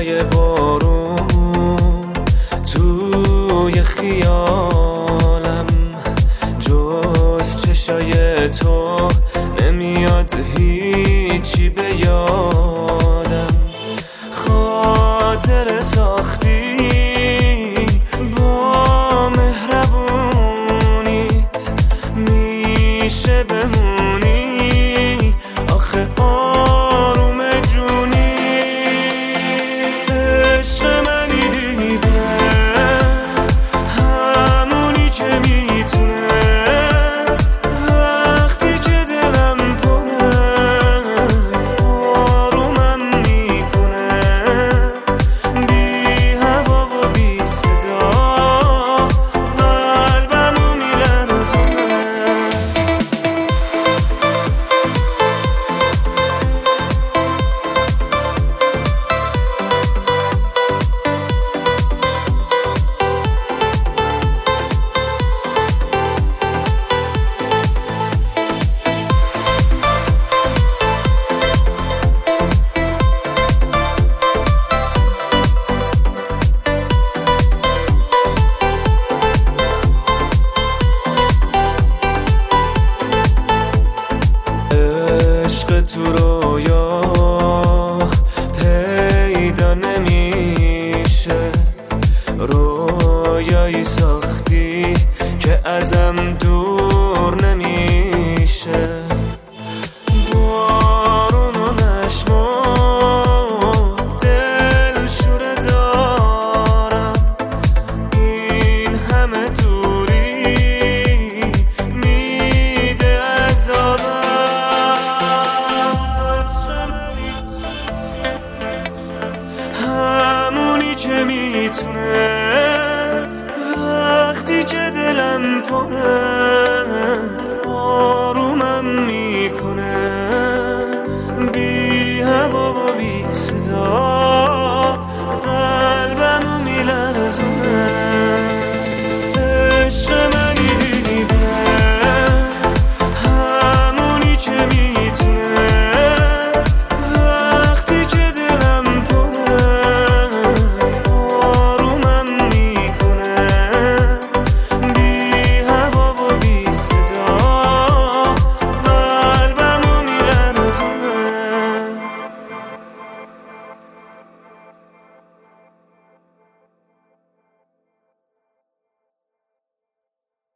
صدای بارون توی خیالم، جز چشای تو نمیاد هیچی به یادم. خاطر ساختی با مهربونیت، میشه بمونی آخه آروم جونی. عشق منی دیوونه، همونی که میتونه وقتی که دلم پره آرومم میکنه. بی هوا و بی صدا قلبمو میلرزونه. عشق تو رویا پیدا نمیشه، رویایی ساختی که ازم دور نمیشه. بارون و نشم و دل شوره دارم، این همه دوری میده عذابم. همونی که میتونه وقتی که دلم پره